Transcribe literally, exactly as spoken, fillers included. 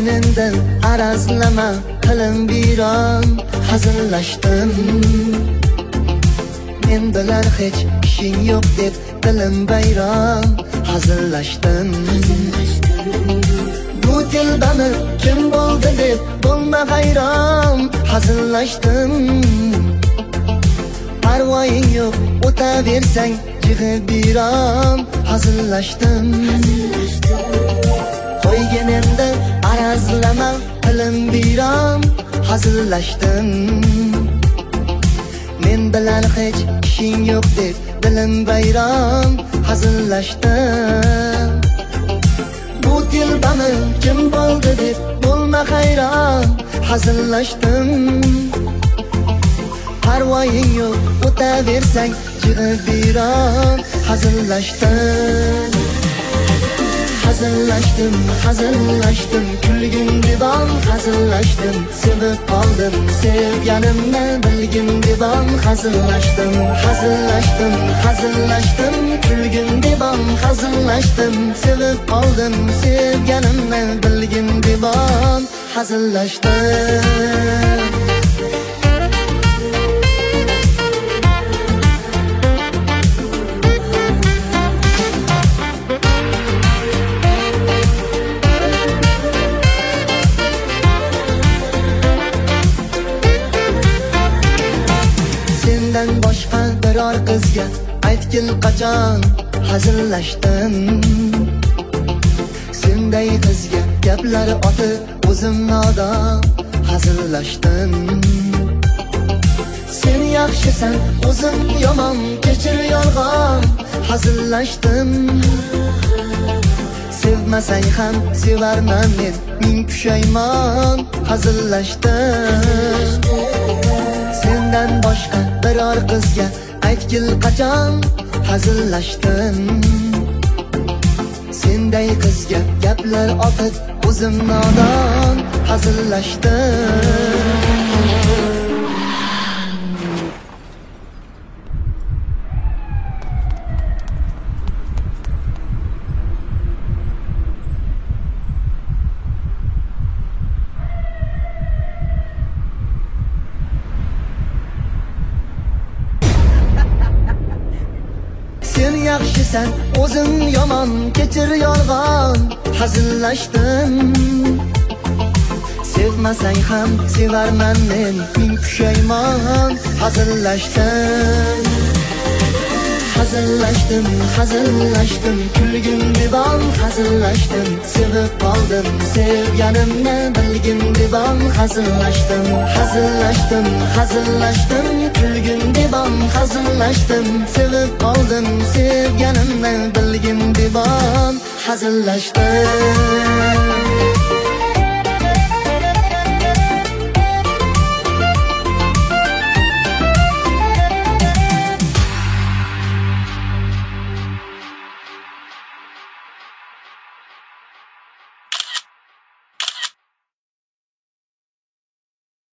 Qo'yginingdan arazlama qilim biron hazillashdim. Men bilan hech ishing yo'q deb dilim bayron hazillashdim. Bu dilbami kim bo'ldi deb bo'lma hayron hazillashdim. Parvoying yo'q o'taversang jig'i biron hazillashdim. Qo'yginingda arazlama qilim biron hazillashdim. Men bilan hech ishing yo'q deb dilim bayron hazillashdim. Bu dilbami kim bo'ldi deb bo'lma hayron hazillashdim. Parvoying yo'q o'taversang jig'i biron hazillashdim. Hazillashdim, hazillashdim, kulgin debam hazillashdim. Sevib qoldim, sevganimni bilgin debam hazillashdim. Hazillashdim, hazillashdim, kulgin debam hazillashdim. Sevib qoldim, sevganimni bilgin debam hazillashdim. Sendan boshqa biror qizga aytgil qachon hazillashdim. Senday qizga gaplar otib o'zim nodon hazillashdim. Sen yaxshisan, o'zim yomon, kechir yolg'on hazillashdim. Sevmasang ham sevarman men, ming pushaymon hazillashdim. Sendan boshqa biror qizga aytgil qachon hazillashdim. Senday qizga gaplar otib o'zim nodon hazillashdim. Sen yaxshisan, o'zim yomon, kechir yolg'on hazillashdim. Sevmasang ham sevarman men, ming pushaymon hazillashdim. Hazillashdim, hazillashdim, kulgin debam hazillashdim. Sevib qoldim, sevganimni bilgin debam hazillashdim. Hazillashdim, hazillashdim, kulgin debam hazillashdim. Sevib qoldim, sevganimni bilgin debam hazillashdim.